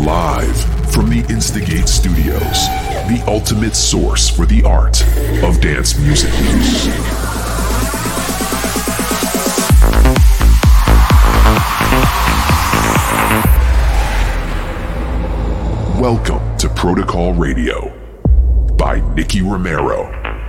Live from the Instigate Studios, the ultimate source for the art of dance music. Welcome to Protocol Radio by Nicky Romero.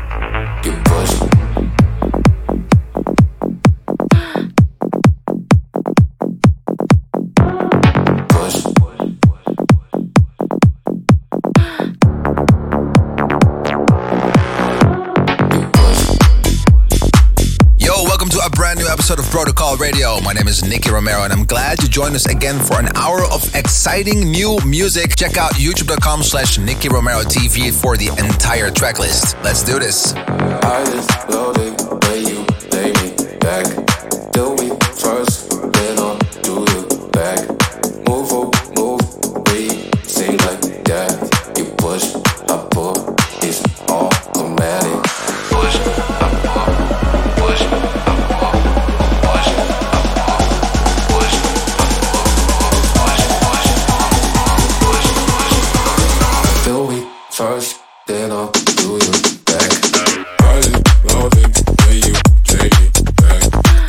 Episode of Protocol Radio. My name is Nicky Romero and I'm glad you joined us again for an hour of exciting new music. Check out youtube.com/Nicky Romero TV for the entire track list. Let's do this. I just love it when you lay me back. Do me first, then I'll do the back. Move, we sing like that. You push, I pull, it's automatic. Push, I pull, push, I pull. First, then I'll do you back. I just love it when you take it back.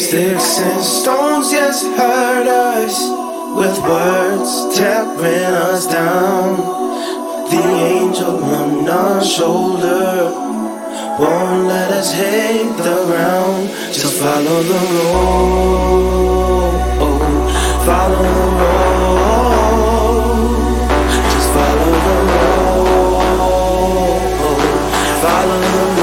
Sticks and stones just hurt us, with words tearing us down. The angel on our shoulder won't let us hit the ground. Just follow the road, follow the road. Just follow the road, follow the road.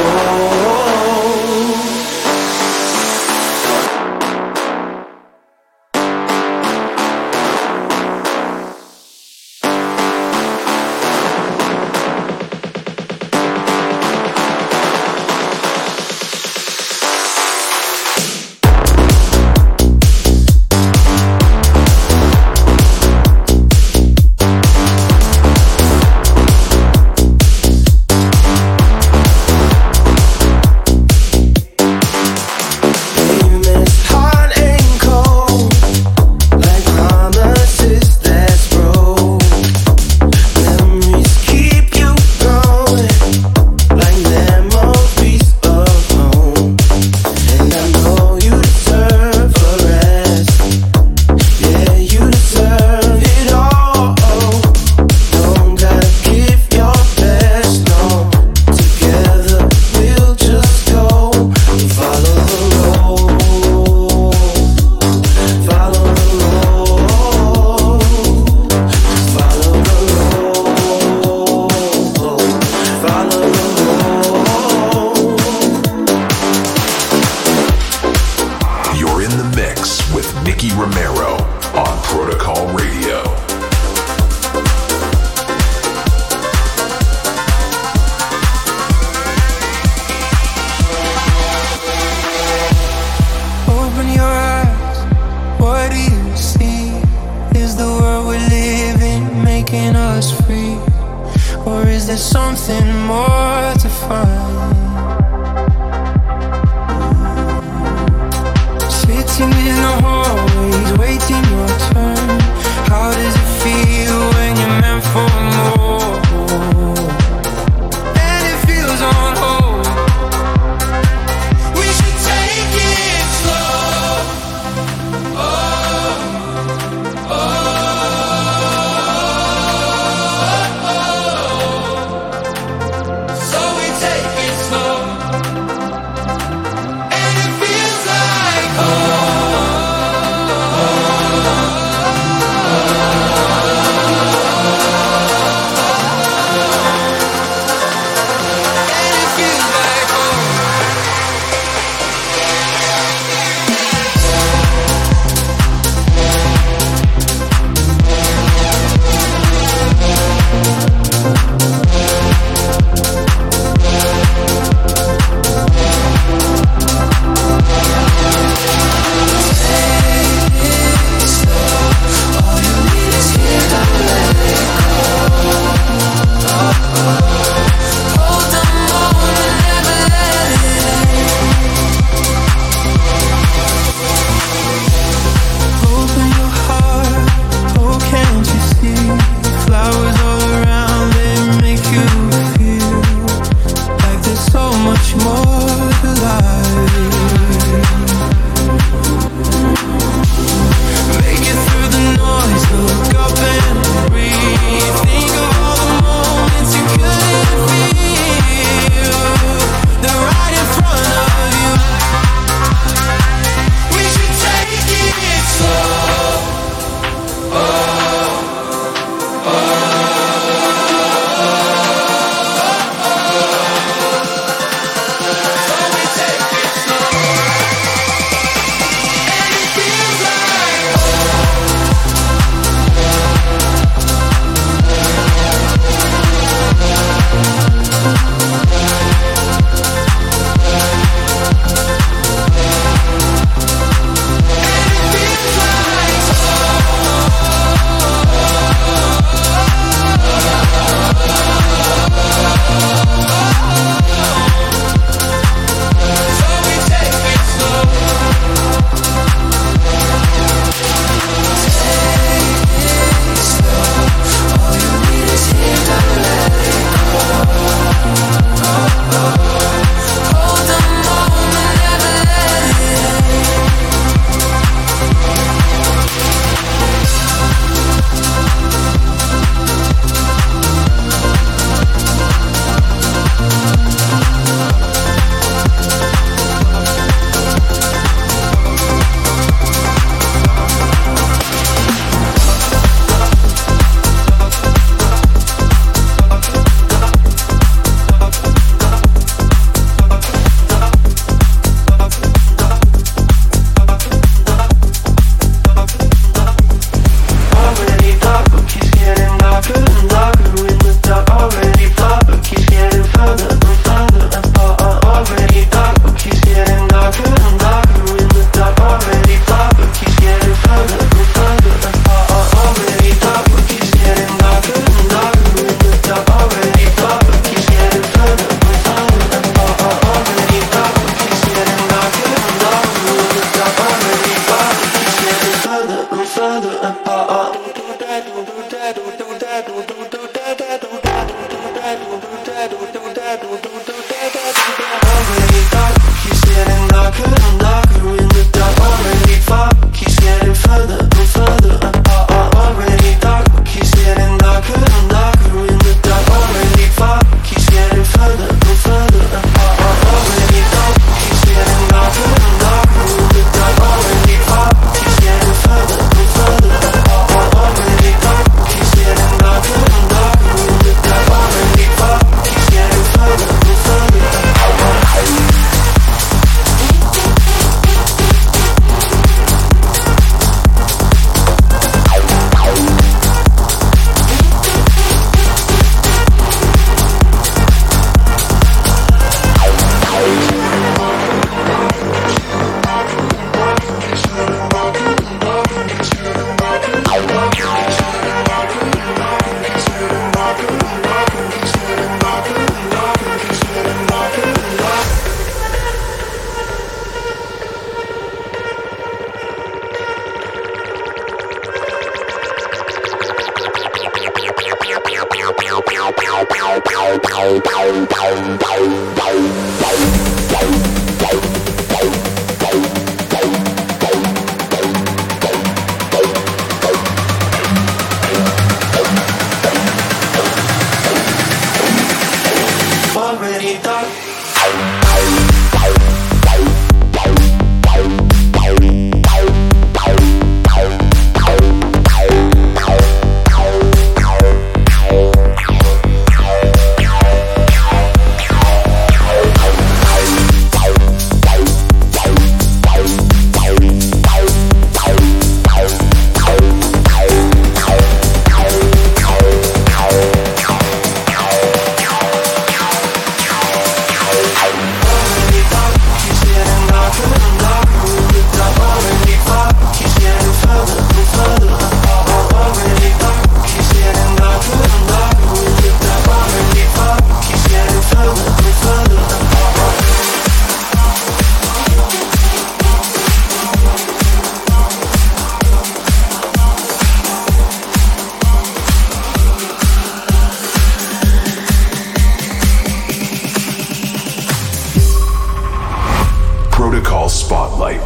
Protocol Spotlight.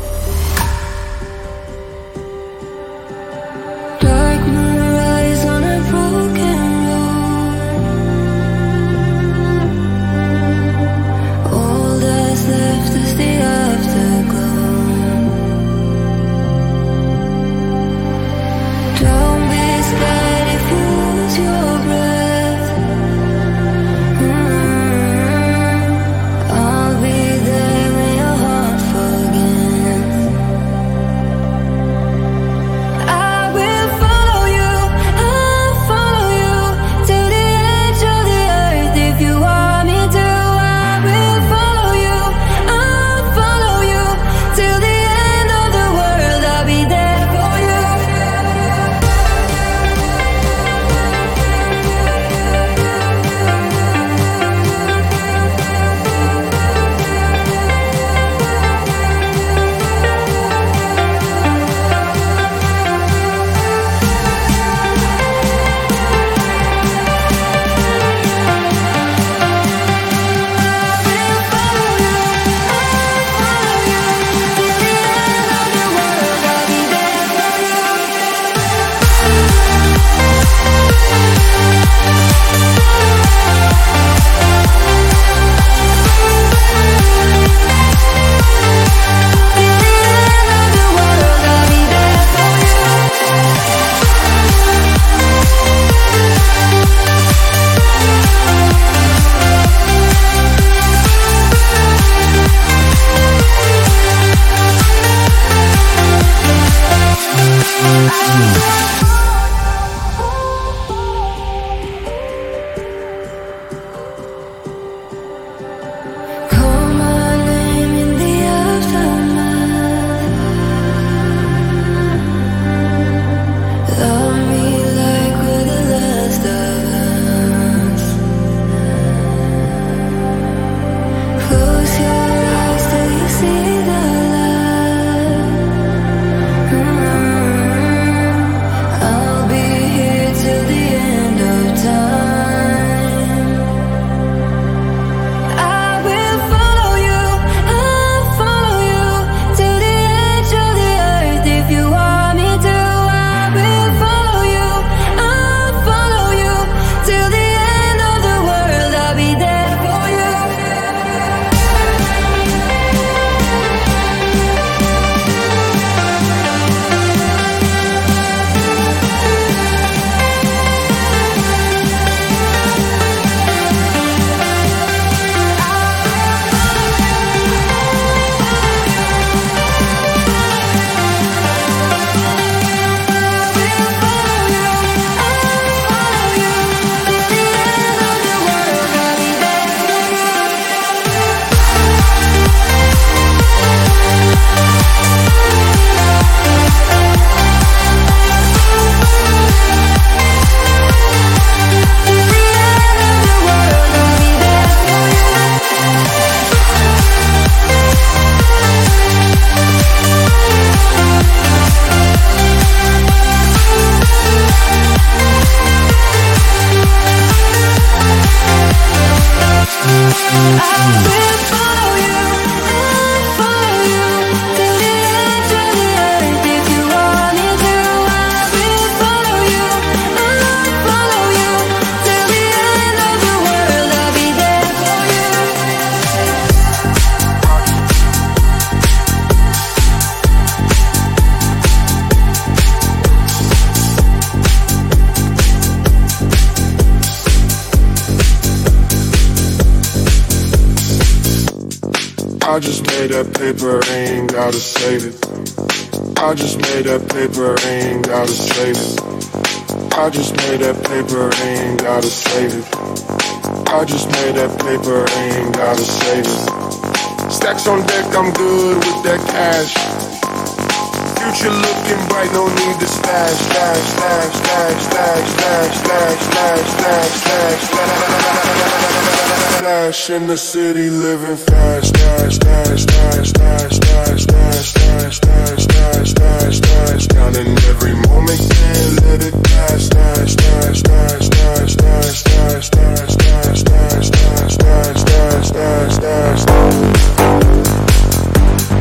Dark moonrise on a broken road. All that's left is the afterglow. Don't be scared if you lose your breath. I'll be there when your heart forgets. I will follow you, I'll follow you to the edge of the earth if you want me to. I will follow you, I'll follow you till the end of the world. I'll be there for you. Call my name in the aftermath. Love me like we're the last of us. Close your eyes till you see the light. I'll be here till the end of time. I will follow you, I'll follow you to the edge of the earth if you want me to. I will follow you, I'll follow you till the end of the world. I'll be there for you. I just made that paper, ain't gotta save it. I just made that paper, ain't gotta save it. I just made that paper, ain't gotta save it. I just made that paper, ain't gotta save it. Stacks on deck, I'm good with that cash. Future looking bright, no need to stash, stash, stash, stash, stash, stash, stash, stash, stash, stash, stash. In the city, living fast, stash, stash, stash, stash, stash, stash, stash, stash, stash, stash, stash. Counting every moment, can't let it pass, stash, stash, stash, stash, stash, stash, stash, stash, stash, stash, stash, stash, stash, stash.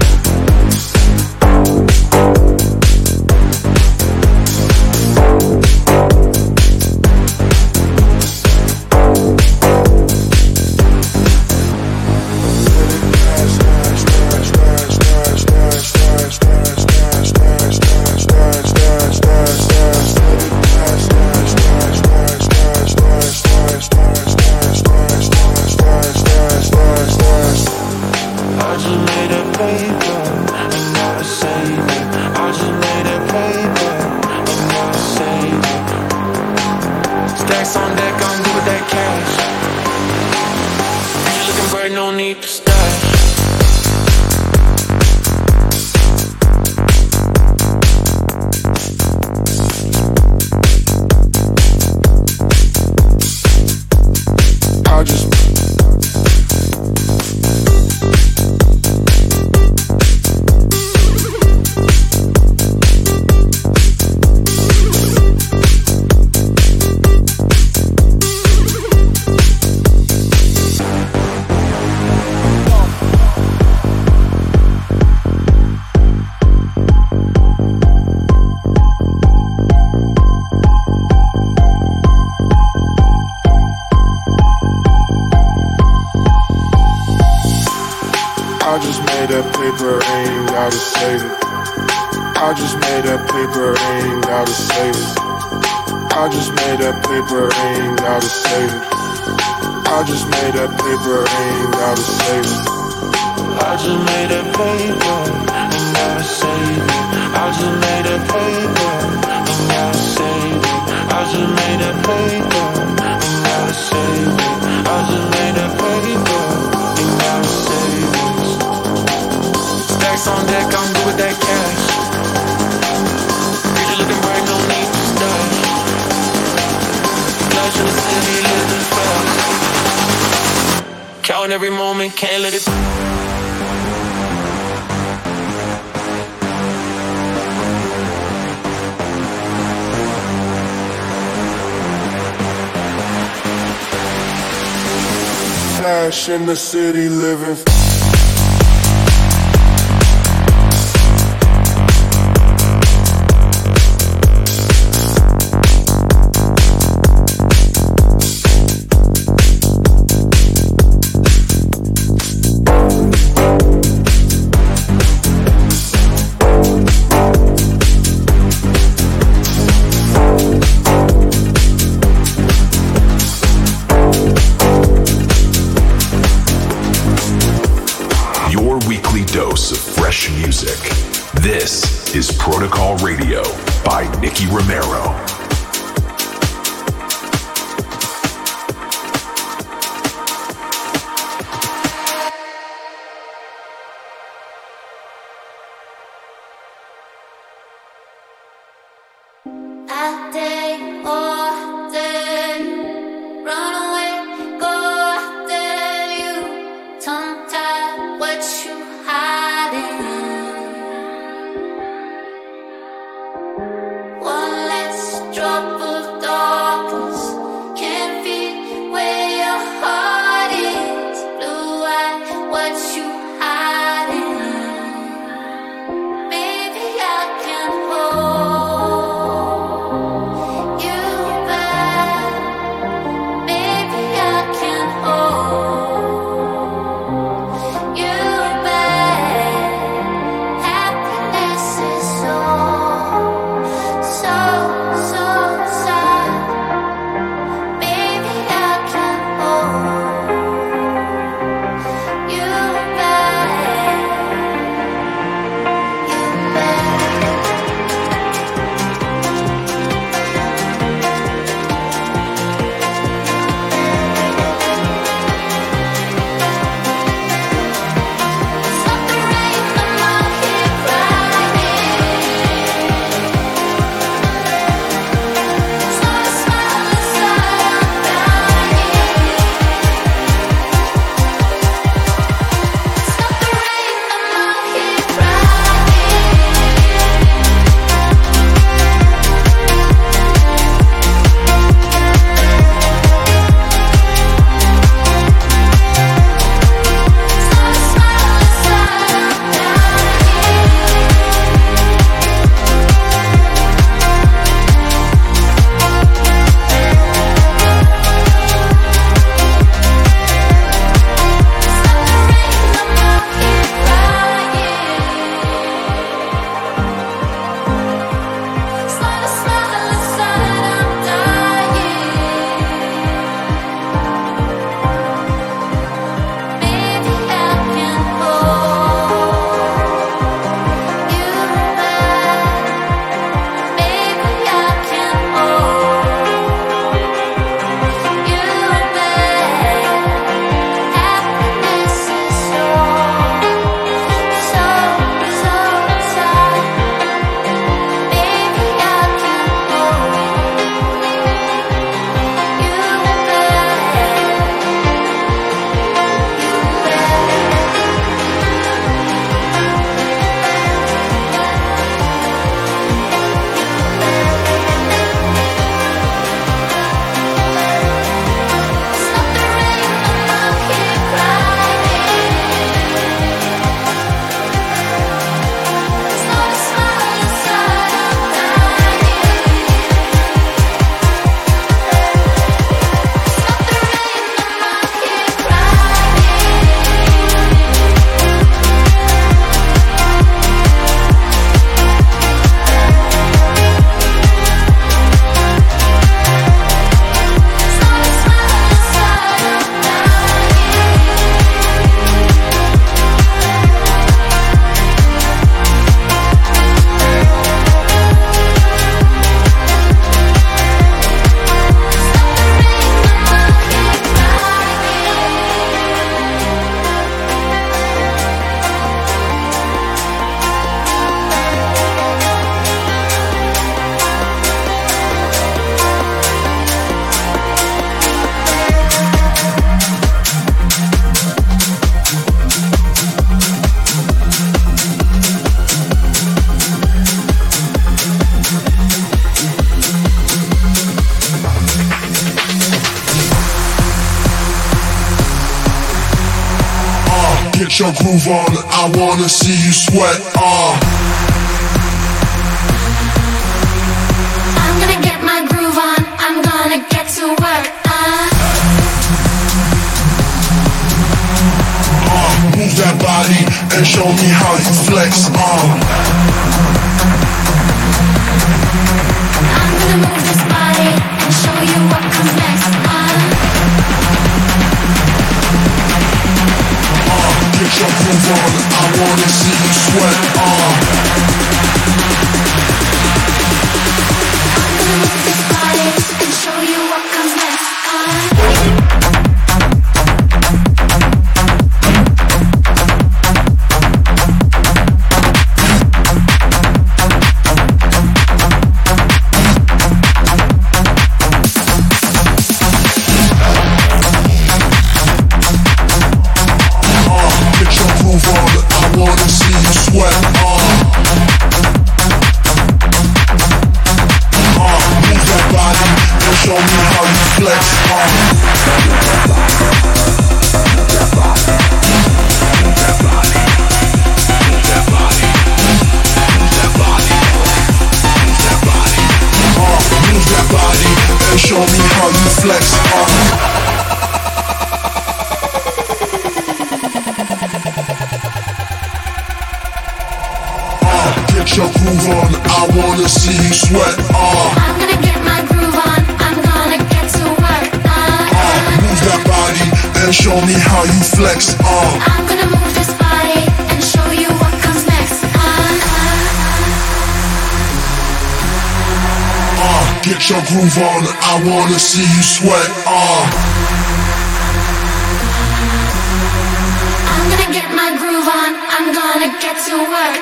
need to stash. I just paper, ain't gotta save it. I just made that paper, ain't gotta save it. I just made that paper, ain't gotta save it. I just made that paper, ain't gotta save it. I just made that paper, ain't gotta save it. I just made that paper, ain't gotta save it. I just made that paper, ain't gotta save it. I just made that paper, ain't gotta save it. Stacks on deck, I'm good with that cash. Future looking bright, no need to stash. Flash in the city, living fast. Counting every moment, can't let it. Flash in the city, living. Dose of fresh music. This is Protocol Radio by Nicky Romero. You Get your groove on, I wanna see you sweat. I'm gonna get my groove on, I'm gonna get to work. Move that body and show me how you flex. I'm gonna move this body and show you what comes next. Get your groove on, I wanna see you sweat. I'm gonna move this body and show you what comes next. Your groove on, I wanna see you sweat. I'm gonna get my groove on, I'm gonna get to work.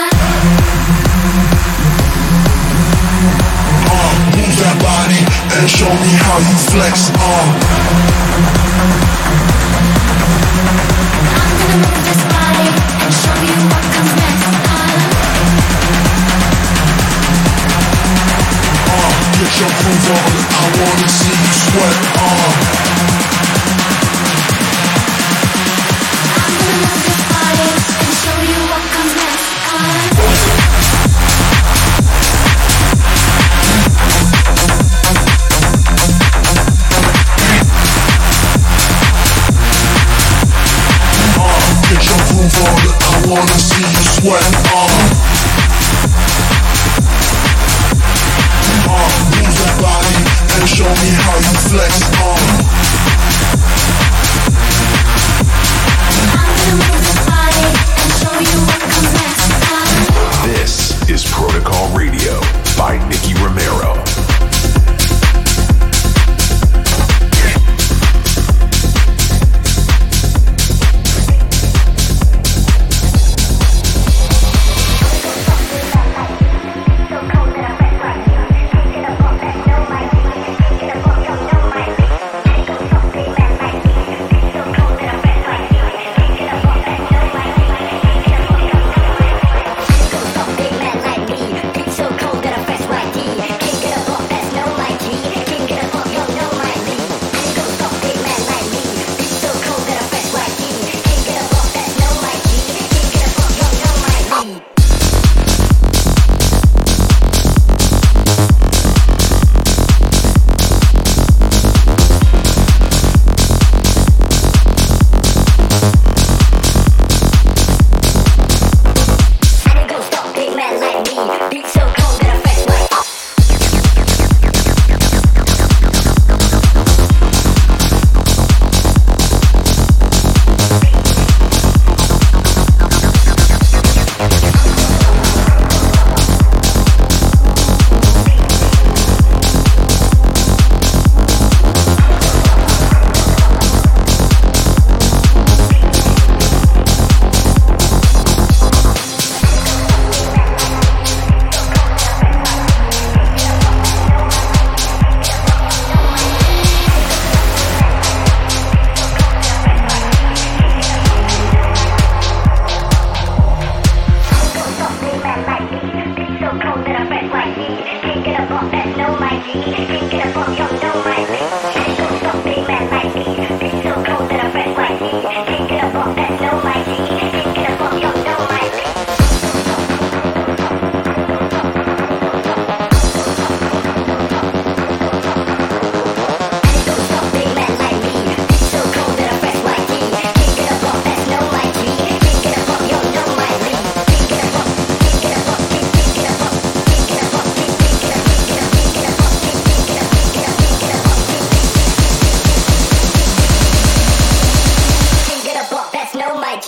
Move that body and show me how you flex. I'm gonna move this body and show you what comes next. Get your groove on, I wanna see you sweat. I'm gonna move this body and show you what comes next. Get your groove on, I wanna see you sweat. Move that body and show me how you flex. I'm gonna move this body and show you what comes next. This is Protocol Radio by Nicky Romero.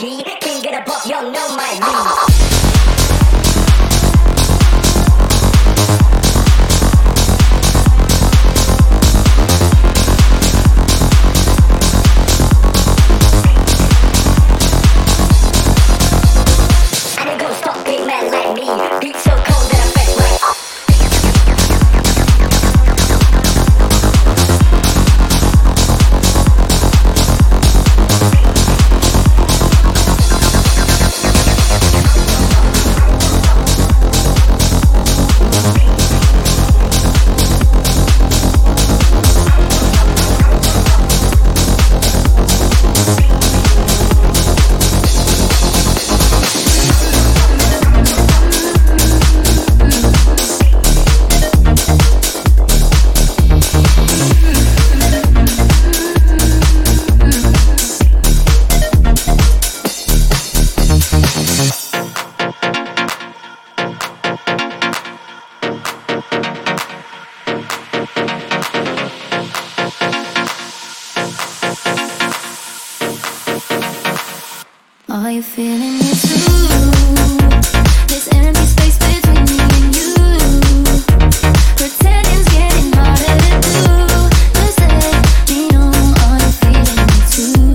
G. Can't get above, y'all know my lead. Are you feeling it too? This empty space between me and you. Pretending's getting harder to do. Just let me know, are you feeling it too?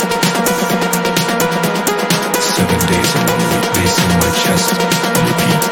Chest, repeat.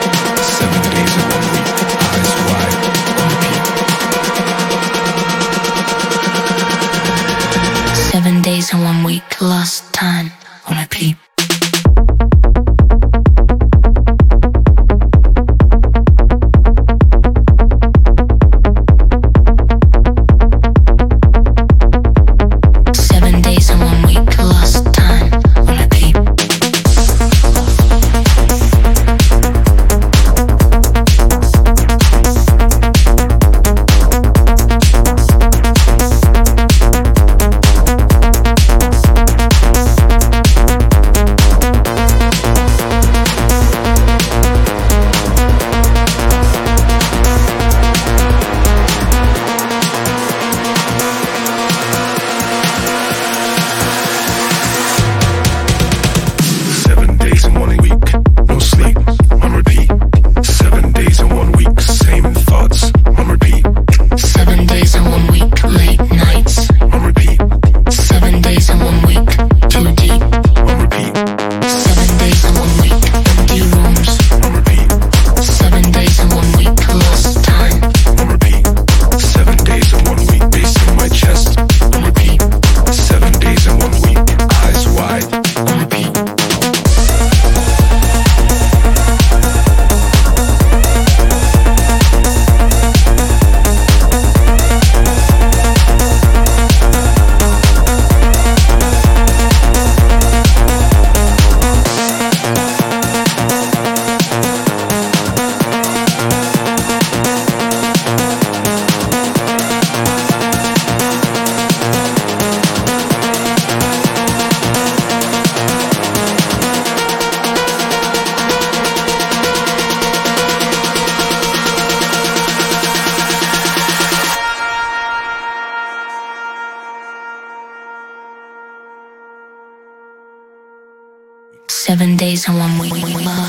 days and 1 week.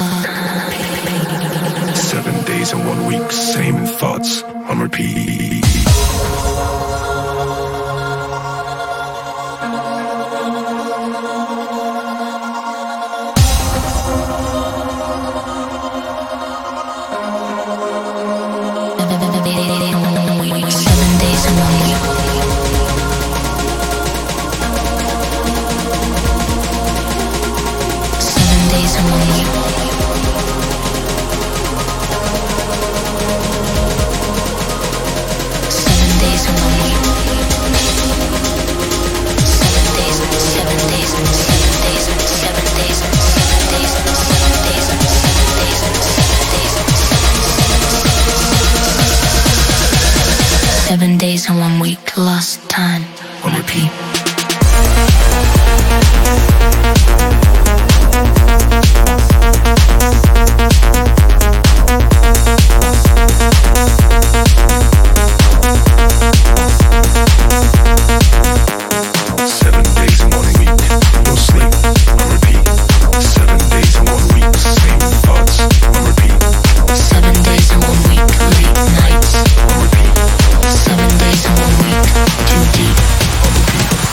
7 days and 1 week, same thoughts on repeat. Days and 1 week, lost time on repeat. 7 days and 1 week, no sleep on repeat. 7 days and 1 week, same thoughts on repeat. 7 days and 1 week, late nights on repeat. 7 days and 1 week, too deep on repeat.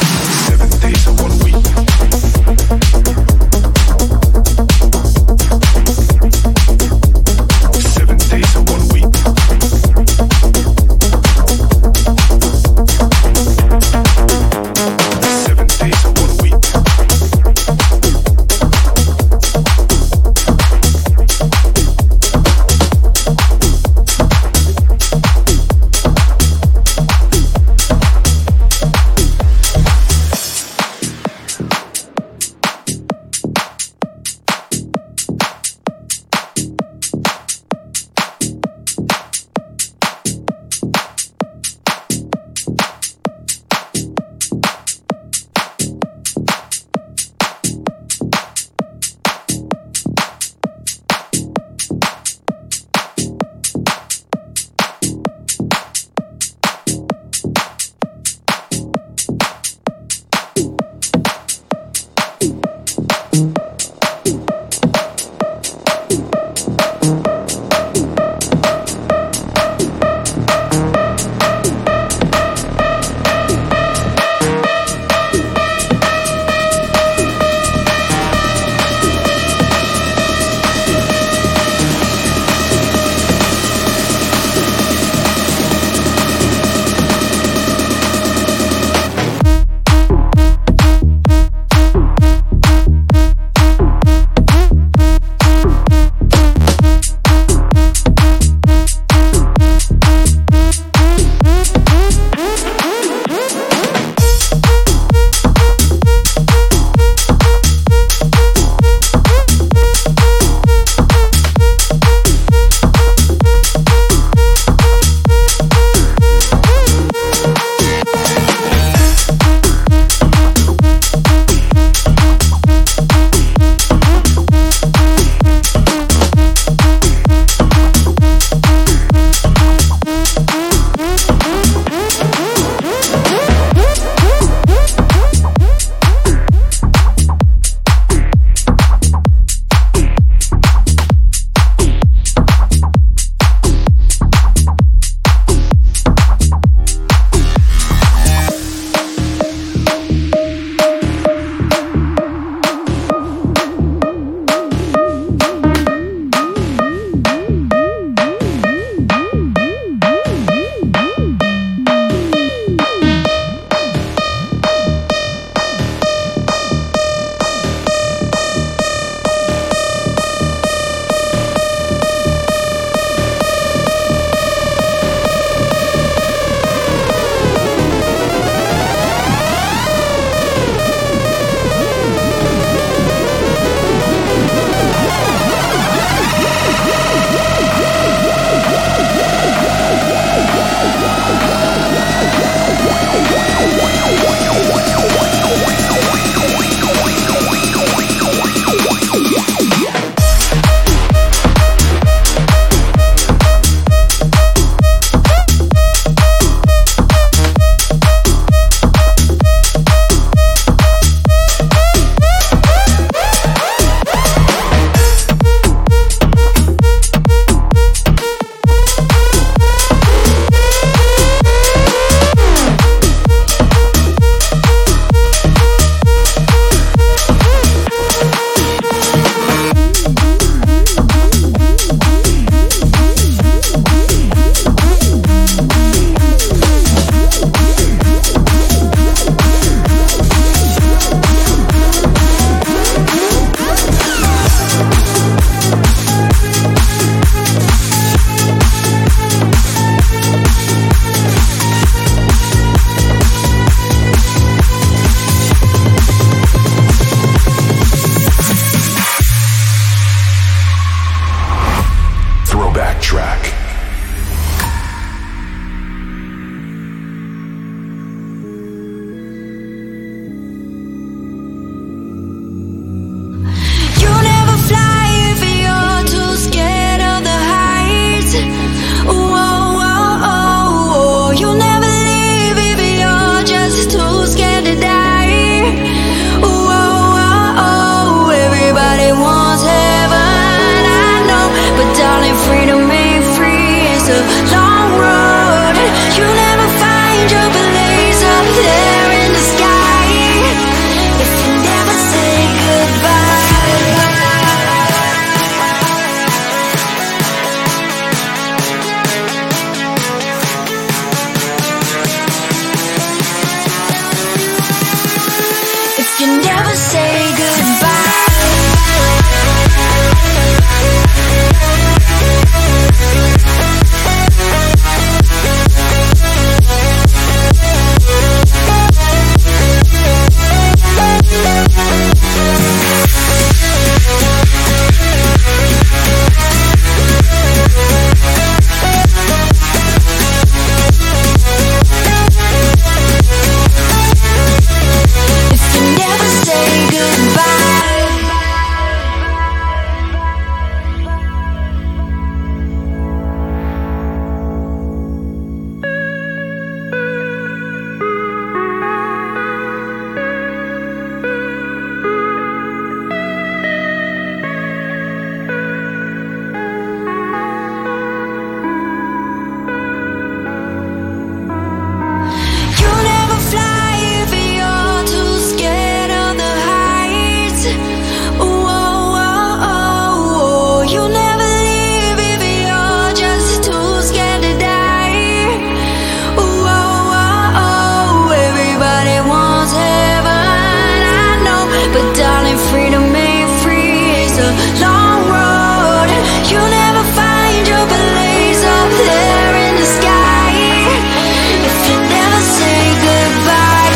You'll never leave if you're just too scared to die. Ooh, oh, oh, oh, everybody wants heaven, I know, but darling, freedom ain't free. It's a long road. You'll never find your place up there in the sky if you never say goodbye.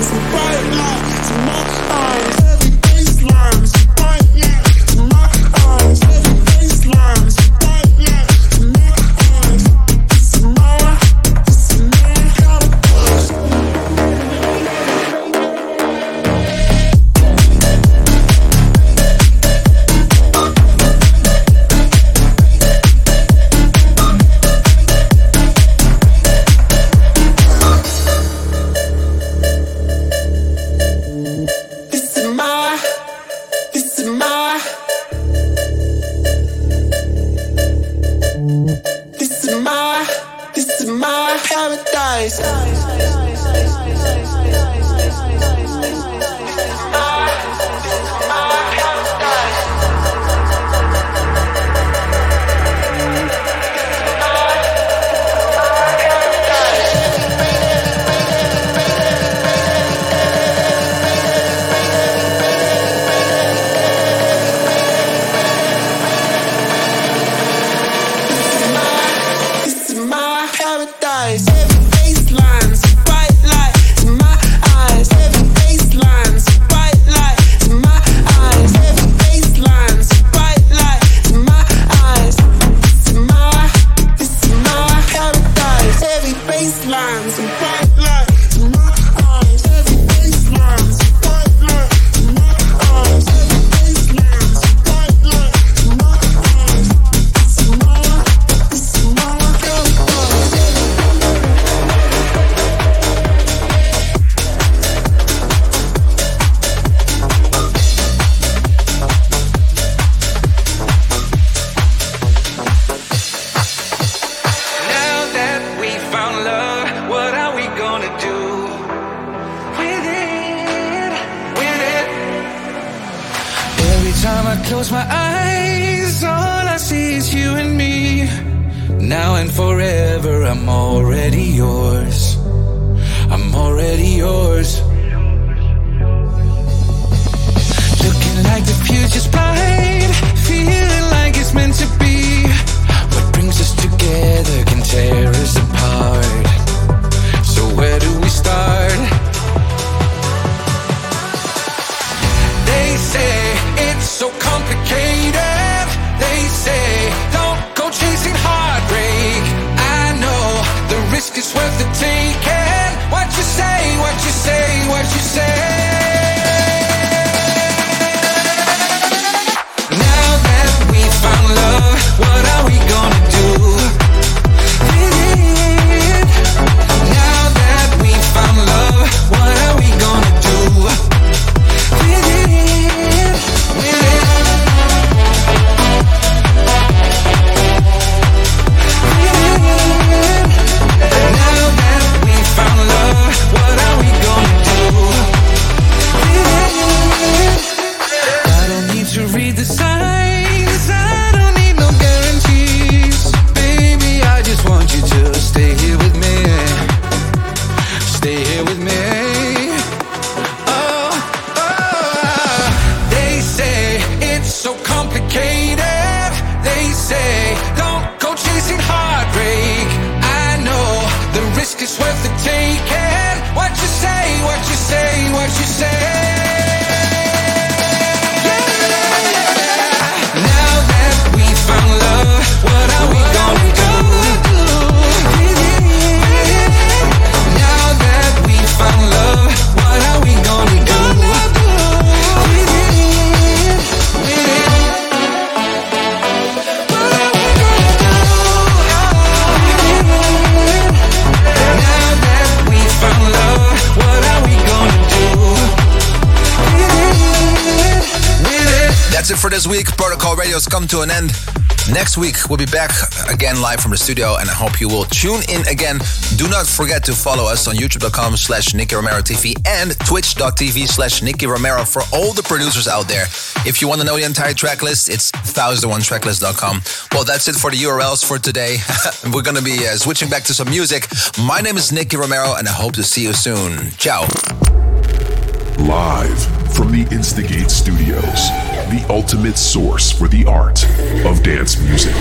close my eyes, all I see is you and me. Now and forever, I'm already yours. I'm already yours. Looking like the future's bright, feeling like it's meant to be. What brings us together can tear us apart. So where do we start? They say it's so complicated. They say don't go chasing heartbreak. I know the risk is worth the taking. What you say, what you say, what you say. Now that we found love, what are we gonna do with it? Now that we found love, what are we gonna do with it? With it? Now that we found love, what are we gonna do with it? I don't need to read the signs, I don't need no guarantees. Baby, I just want you to stay here with me. Stay here with me. Oh, oh. They say it's so complicated. They say don't go chasing heartbreak. I know the risk is worth the taking. What you say, what you say, what you say. Now that we found love, what are we gonna do with it? Now that we found love, what are we gonna do with it? With it? What are we gonna do with it? Now that we found love, what are we gonna do with it? With it? That's it for this week. Protocol Radio's come to an end. Next week, we'll be back again live from the studio, and I hope you will tune in again. Do not forget to follow us on youtube.com/Nicky Romero TV and twitch.tv/Nicky Romero for all the producers out there. If you want to know the entire track list, it's 1001tracklist.com. Well, that's it for the URLs for today. We're going to be switching back to some music. My name is Nicky Romero, and I hope to see you soon. Ciao. Live from the Instigate Studios, the ultimate source for the art of dance music.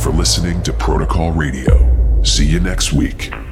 for listening to Protocol Radio. See you next week.